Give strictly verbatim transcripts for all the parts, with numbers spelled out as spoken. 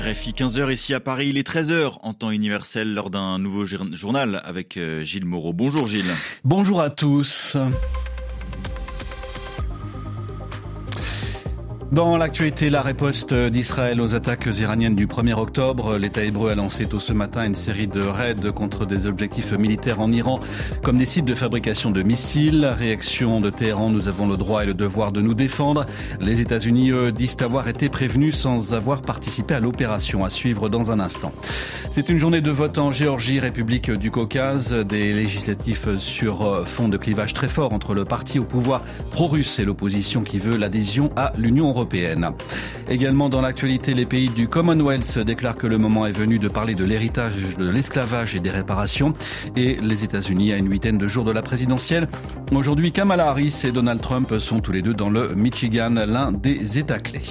R F I, quinze heures ici à Paris, il est treize heures en temps universel lors d'un nouveau journal avec Gilles Moreau. Bonjour Gilles. Bonjour à tous. Dans l'actualité, la riposte d'Israël aux attaques iraniennes du premier octobre. L'État hébreu a lancé tôt ce matin une série de raids contre des objectifs militaires en Iran, comme des sites de fabrication de missiles. Réaction de Téhéran, nous avons le droit et le devoir de nous défendre. Les États-Unis, eux, disent avoir été prévenus sans avoir participé à l'opération. À suivre dans un instant. C'est une journée de vote en Géorgie, République du Caucase. Des législatifs sur fond de clivage très fort entre le parti au pouvoir pro-russe et l'opposition qui veut l'adhésion à l'Union européenne. Européenne. Également dans l'actualité, les pays du Commonwealth déclarent que le moment est venu de parler de l'héritage de l'esclavage et des réparations. Et les États-Unis à une huitaine de jours de la présidentielle. Aujourd'hui, Kamala Harris et Donald Trump sont tous les deux dans le Michigan, l'un des États clés.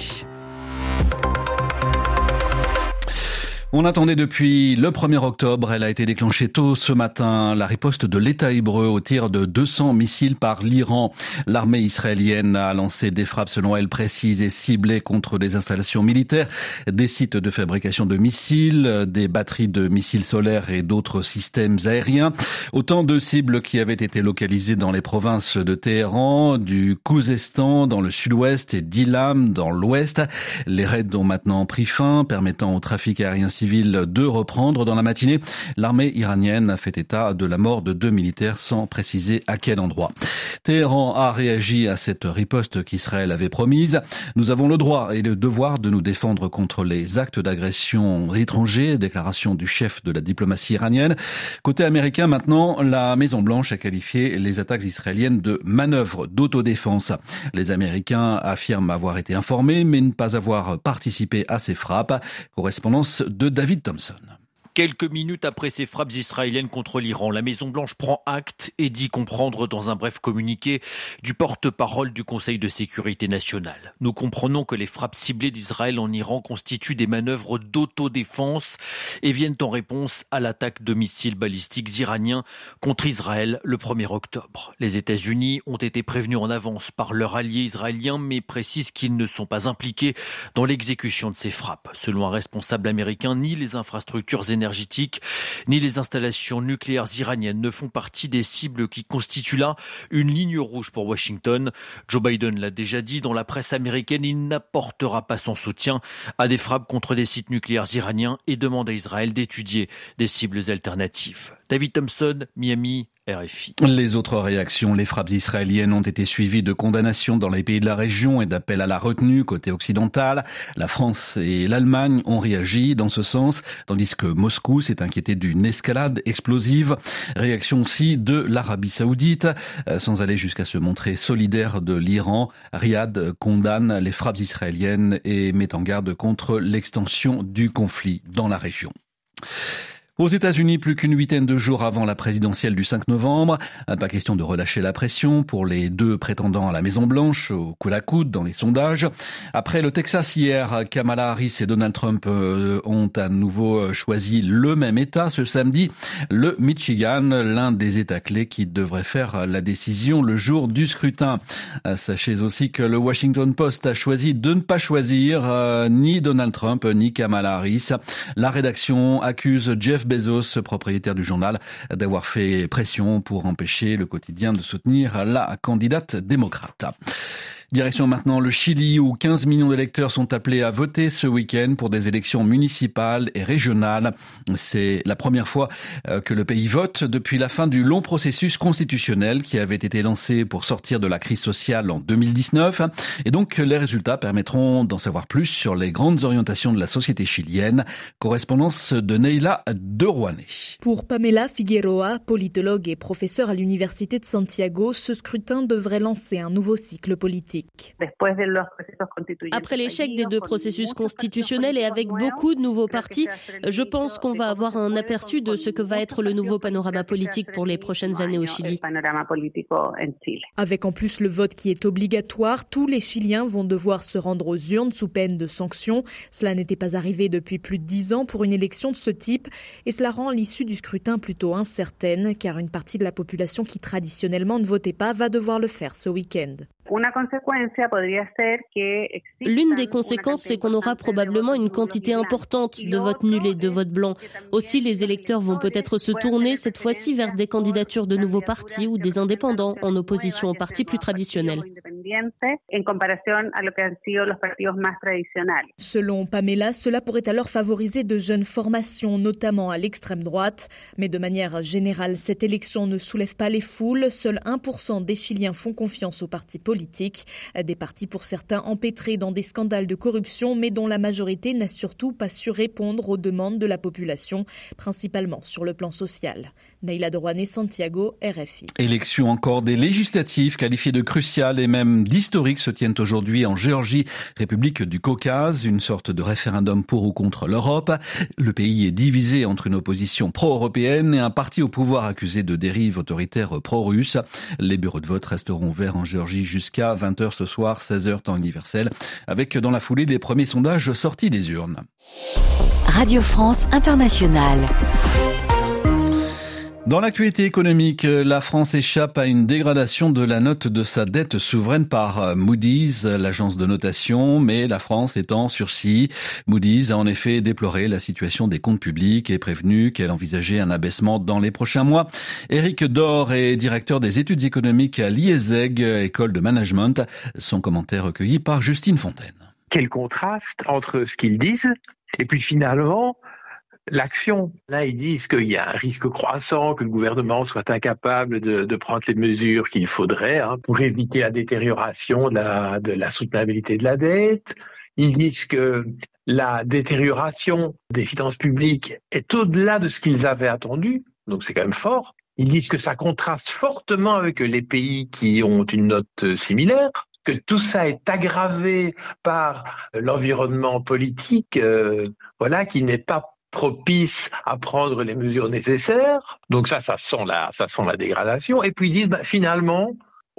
On attendait depuis le premier octobre, elle a été déclenchée tôt ce matin, la riposte de l'État hébreu au tir de deux cents missiles par l'Iran. L'armée israélienne a lancé des frappes selon elle précises et ciblées contre des installations militaires, des sites de fabrication de missiles, des batteries de missiles solaires et d'autres systèmes aériens. Autant de cibles qui avaient été localisées dans les provinces de Téhéran, du Khouzestan dans le sud-ouest et d'Ilam dans l'ouest. Les raids ont maintenant pris fin, permettant au trafic aérien civil de reprendre. Dans la matinée, l'armée iranienne a fait état de la mort de deux militaires sans préciser à quel endroit. Téhéran a réagi à cette riposte qu'Israël avait promise. Nous avons le droit et le devoir de nous défendre contre les actes d'agression étrangers, déclaration du chef de la diplomatie iranienne. Côté américain, maintenant, la Maison-Blanche a qualifié les attaques israéliennes de manœuvres d'autodéfense. Les Américains affirment avoir été informés, mais ne pas avoir participé à ces frappes. Correspondance de David Thompson. Quelques minutes après ces frappes israéliennes contre l'Iran, la Maison-Blanche prend acte et dit comprendre dans un bref communiqué du porte-parole du Conseil de sécurité nationale. Nous comprenons que les frappes ciblées d'Israël en Iran constituent des manœuvres d'autodéfense et viennent en réponse à l'attaque de missiles balistiques iraniens contre Israël le premier octobre. Les États-Unis ont été prévenus en avance par leur allié israélien, mais précisent qu'ils ne sont pas impliqués dans l'exécution de ces frappes. Selon un responsable américain, ni les infrastructures énergétiques énergétiques, ni les installations nucléaires iraniennes ne font partie des cibles qui constituent là une ligne rouge pour Washington. Joe Biden l'a déjà dit dans la presse américaine, il n'apportera pas son soutien à des frappes contre des sites nucléaires iraniens et demande à Israël d'étudier des cibles alternatives. David Thompson, Miami, R F I. Les autres réactions, les frappes israéliennes ont été suivies de condamnations dans les pays de la région et d'appels à la retenue côté occidental. La France et l'Allemagne ont réagi dans ce sens, tandis que Moscou s'est inquiété d'une escalade explosive. Réaction aussi de l'Arabie Saoudite, sans aller jusqu'à se montrer solidaire de l'Iran. Riyad condamne les frappes israéliennes et met en garde contre l'extension du conflit dans la région. Aux États-Unis, plus qu'une huitaine de jours avant la présidentielle du cinq novembre, pas question de relâcher la pression pour les deux prétendants à la Maison-Blanche, au coude à coude dans les sondages. Après le Texas hier, Kamala Harris et Donald Trump ont à nouveau choisi le même État ce samedi, le Michigan, l'un des États clés qui devrait faire la décision le jour du scrutin. Sachez aussi que le Washington Post a choisi de ne pas choisir euh, ni Donald Trump ni Kamala Harris. La rédaction accuse Jeff Bezos, propriétaire du journal, d'avoir fait pression pour empêcher le quotidien de soutenir la candidate démocrate. Direction maintenant le Chili où quinze millions d'électeurs sont appelés à voter ce week-end pour des élections municipales et régionales. C'est la première fois que le pays vote depuis la fin du long processus constitutionnel qui avait été lancé pour sortir de la crise sociale en deux mille dix-neuf. Et donc les résultats permettront d'en savoir plus sur les grandes orientations de la société chilienne. Correspondance de Neila Derouané. Pour Pamela Figueroa, politologue et professeure à l'université de Santiago, ce scrutin devrait lancer un nouveau cycle politique. Après l'échec des deux processus constitutionnels et avec beaucoup de nouveaux partis, je pense qu'on va avoir un aperçu de ce que va être le nouveau panorama politique pour les prochaines années au Chili. Avec en plus le vote qui est obligatoire, tous les Chiliens vont devoir se rendre aux urnes sous peine de sanctions. Cela n'était pas arrivé depuis plus de dix ans pour une élection de ce type et cela rend l'issue du scrutin plutôt incertaine car une partie de la population qui traditionnellement ne votait pas va devoir le faire ce week-end. L'une des conséquences, c'est qu'on aura probablement une quantité importante de votes nuls et de votes blancs. Aussi, les électeurs vont peut-être se tourner cette fois-ci vers des candidatures de nouveaux partis ou des indépendants en opposition aux partis plus traditionnels. Selon Pamela, cela pourrait alors favoriser de jeunes formations, notamment à l'extrême droite. Mais de manière générale, cette élection ne soulève pas les foules. Seul un pour cent des Chiliens font confiance aux partis politiques. Des partis pour certains empêtrés dans des scandales de corruption, mais dont la majorité n'a surtout pas su répondre aux demandes de la population, principalement sur le plan social. Naïla Douane, Santiago, R F I. Élections encore des législatives qualifiées de cruciales et même d'historiques se tiennent aujourd'hui en Géorgie, République du Caucase, une sorte de référendum pour ou contre l'Europe. Le pays est divisé entre une opposition pro-européenne et un parti au pouvoir accusé de dérive autoritaire pro-russe. Les bureaux de vote resteront ouverts en Géorgie jusqu'à vingt heures ce soir, seize heures temps universel, avec dans la foulée les premiers sondages sortis des urnes. Radio France Internationale. Dans l'actualité économique, la France échappe à une dégradation de la note de sa dette souveraine par Moody's, l'agence de notation, mais la France est en sursis. Moody's a en effet déploré la situation des comptes publics et prévenu qu'elle envisageait un abaissement dans les prochains mois. Éric Dor est directeur des études économiques à l'I E S E G, école de management. Son commentaire recueilli par Justine Fontaine. Quel contraste entre ce qu'ils disent et puis finalement l'action. Là, ils disent qu'il y a un risque croissant, que le gouvernement soit incapable de, de prendre les mesures qu'il faudrait hein, pour éviter la détérioration de la, de la soutenabilité de la dette. Ils disent que la détérioration des finances publiques est au-delà de ce qu'ils avaient attendu, donc c'est quand même fort. Ils disent que ça contraste fortement avec les pays qui ont une note similaire, que tout ça est aggravé par l'environnement politique, euh, voilà, qui n'est pas propice à prendre les mesures nécessaires. Donc ça, ça sent la, ça sent la dégradation. Et puis ils disent, bah, finalement,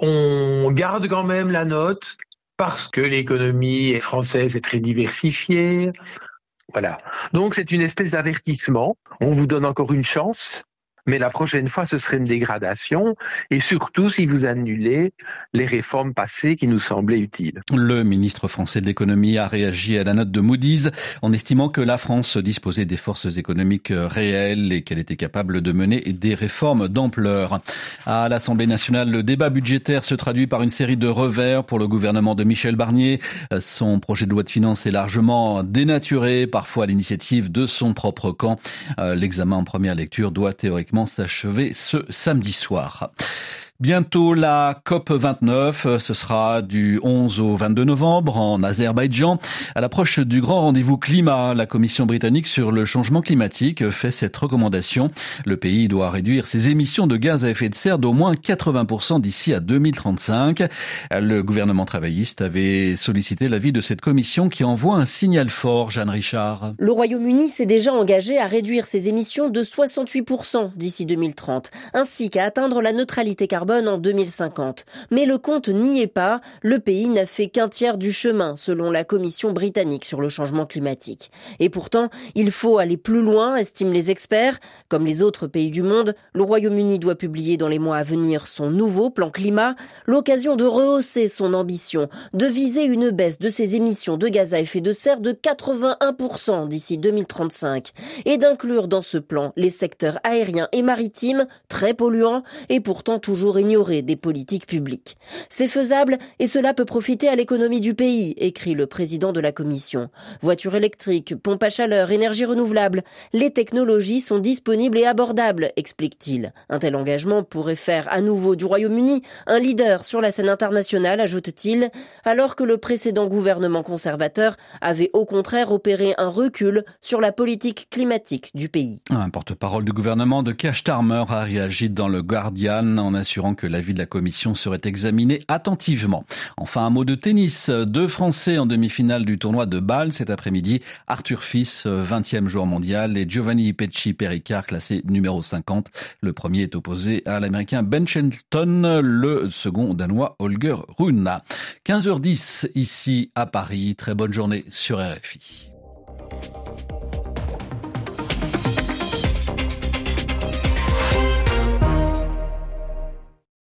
on garde quand même la note parce que l'économie française est très diversifiée. Voilà. Donc c'est une espèce d'avertissement. On vous donne encore une chance, mais la prochaine fois, ce serait une dégradation. Et surtout, si vous annulez les réformes passées qui nous semblaient utiles. Le ministre français de l'économie a réagi à la note de Moody's en estimant que la France disposait des forces économiques réelles et qu'elle était capable de mener des réformes d'ampleur. À l'Assemblée nationale, le débat budgétaire se traduit par une série de revers pour le gouvernement de Michel Barnier. Son projet de loi de finances est largement dénaturé, parfois à l'initiative de son propre camp. L'examen en première lecture doit théoriquement s'achever ce samedi soir. Bientôt la COP vingt-neuf, ce sera du onze au vingt-deux novembre en Azerbaïdjan. À l'approche du grand rendez-vous climat, la Commission britannique sur le changement climatique fait cette recommandation. Le pays doit réduire ses émissions de gaz à effet de serre d'au moins quatre-vingts pour cent d'ici à deux mille trente-cinq. Le gouvernement travailliste avait sollicité l'avis de cette commission qui envoie un signal fort. Jeanne Richard. Le Royaume-Uni s'est déjà engagé à réduire ses émissions de soixante-huit pour cent d'ici deux mille trente, ainsi qu'à atteindre la neutralité carbone en deux mille cinquante. Mais le compte n'y est pas. Le pays n'a fait qu'un tiers du chemin, selon la Commission britannique sur le changement climatique. Et pourtant, il faut aller plus loin, estiment les experts. Comme les autres pays du monde, le Royaume-Uni doit publier dans les mois à venir son nouveau plan climat, l'occasion de rehausser son ambition, de viser une baisse de ses émissions de gaz à effet de serre de quatre-vingt-un pour cent d'ici deux mille trente-cinq et d'inclure dans ce plan les secteurs aériens et maritimes, très polluants et pourtant toujours ignorer des politiques publiques. C'est faisable et cela peut profiter à l'économie du pays, écrit le président de la Commission. Voitures électriques, pompes à chaleur, énergie renouvelable, les technologies sont disponibles et abordables, explique-t-il. Un tel engagement pourrait faire à nouveau du Royaume-Uni un leader sur la scène internationale, ajoute-t-il, alors que le précédent gouvernement conservateur avait au contraire opéré un recul sur la politique climatique du pays. Un porte-parole du gouvernement de Keir Starmer a réagi dans le Guardian en assurant que l'avis de la commission serait examiné attentivement. Enfin, un mot de tennis. Deux Français en demi-finale du tournoi de Bâle cet après-midi. Arthur Fils, vingtième joueur mondial, et Giovanni Pecci Pericard, classé numéro cinquante. Le premier est opposé à l'Américain Ben Shelton, le second au Danois Holger Rune. quinze heures dix ici à Paris. Très bonne journée sur R F I.